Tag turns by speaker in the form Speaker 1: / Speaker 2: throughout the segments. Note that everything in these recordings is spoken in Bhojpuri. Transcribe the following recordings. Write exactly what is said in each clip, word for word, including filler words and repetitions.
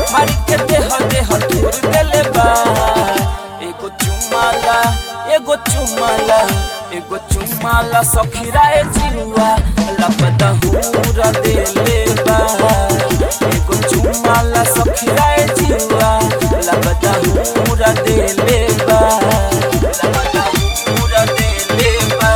Speaker 1: मारी के देह देह दूर देले बा एगो चुमाला एगो चुमाला एगो चुमाला सखीरा ए जिरुआ लपदा हुरा देले बा एगो चुमाला सखीरा ए जिरुआ लपदा हुरा देले बा लपदा हुरा देले बा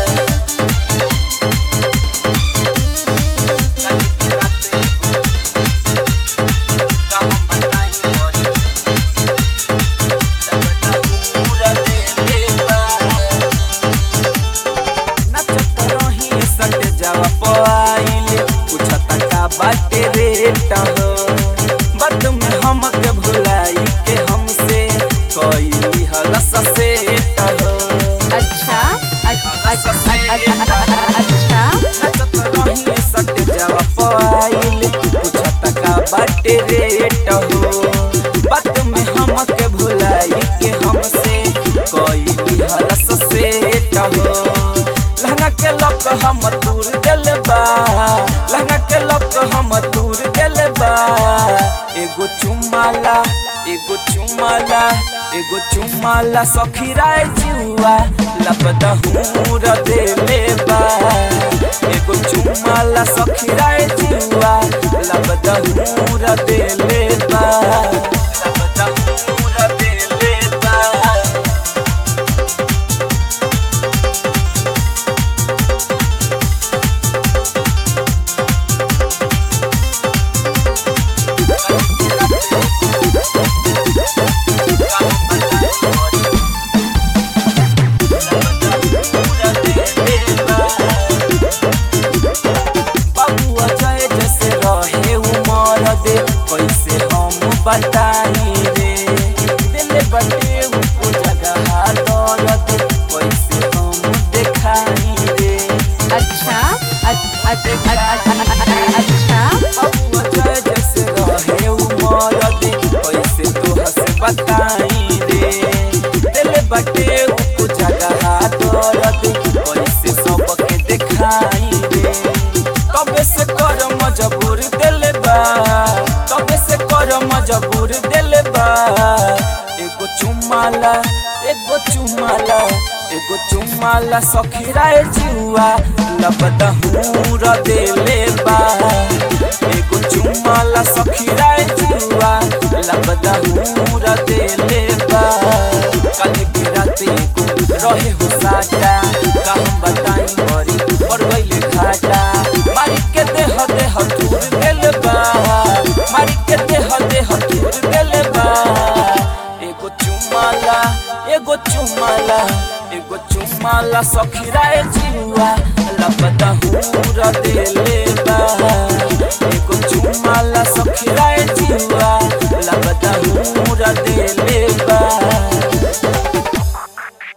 Speaker 1: बाटे रेट हो बद में हमके भुलाई के हमसे कोई हलस सेट हो
Speaker 2: अच्छा अच्छा अच्छा
Speaker 1: सट जावा पाइल पूछत का बाटे रेट हो बद में हमके भुलाई के हमसे कोई हलस सेट हो लहंगा के लक हम दूर दिल बा लहंगा के लक हम दूर दिल बा एगो चुमाला एगो चुमाला एगो चुमाला सखीरा ए जिरुआ लपदा हुरा देले बा एगो चुमाला सखीरा ए जिरुआ लपदा हुरा देले बा लपदा हुरा देले बा कैसे हम बताई रे दिल बटे उ जगह दौलत कैसे हम दिखाई रे
Speaker 2: अच्छा अच्छा अच्छा
Speaker 1: अब जय जैसे रहे उमर दे कैसे तोह से बताई रे दिल बटे उ जगह दौलत कैसे सबके दिखाई रे तबे से कर मजबूर दिल बा तबे से कर मजबूर दिल बा एगो चुमाला एगो चुमाला एगो चुमाला सखीरा ए जिरुआ लपदा हुरा देले बा एगो चुमाला सखीरा ए जिरुआ लपदा हुरा देले बा कल के रात को रहे हो साटा का हम बताई मरी पर गइले घाटा मारी के देह देह दूर देले बा मारी के देह देह दूर देले बा एगो चुमाला एगो चुमाला एगो चुमाला सखीरा ए जिरुआ लपदा हुरा देले बा एगो चुमाला सखीरा ए जिरुआ